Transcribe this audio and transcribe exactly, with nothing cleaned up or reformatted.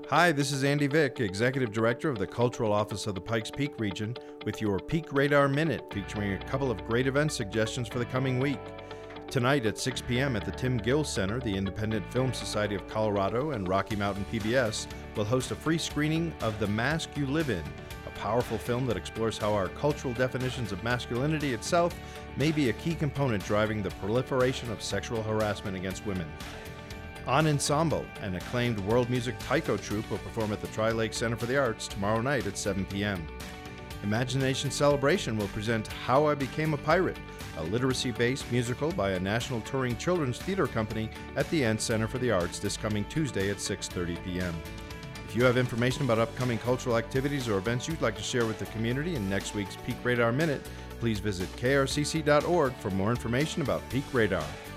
Hi, this is Andy Vick, Executive Director of the Cultural Office of the Pikes Peak region, with your Peak Radar Minute, featuring a couple of great event suggestions for the coming week. Tonight at six p.m. at the Tim Gill Center, the Independent Film Society of Colorado and Rocky Mountain P B S will host a free screening of The Mask You Live In, a powerful film that explores how our cultural definitions of masculinity itself may be a key component driving the proliferation of sexual harassment against women. On Ensemble, an acclaimed world music taiko troupe will perform at the Tri-Lake Center for the Arts tomorrow night at seven p.m. Imagination Celebration will present How I Became a Pirate, a literacy-based musical by a national touring children's theater company at the Ent Center for the Arts this coming Tuesday at six thirty p.m. If you have information about upcoming cultural activities or events you'd like to share with the community in next week's Peak Radar Minute, please visit k r c c dot org for more information about Peak Radar.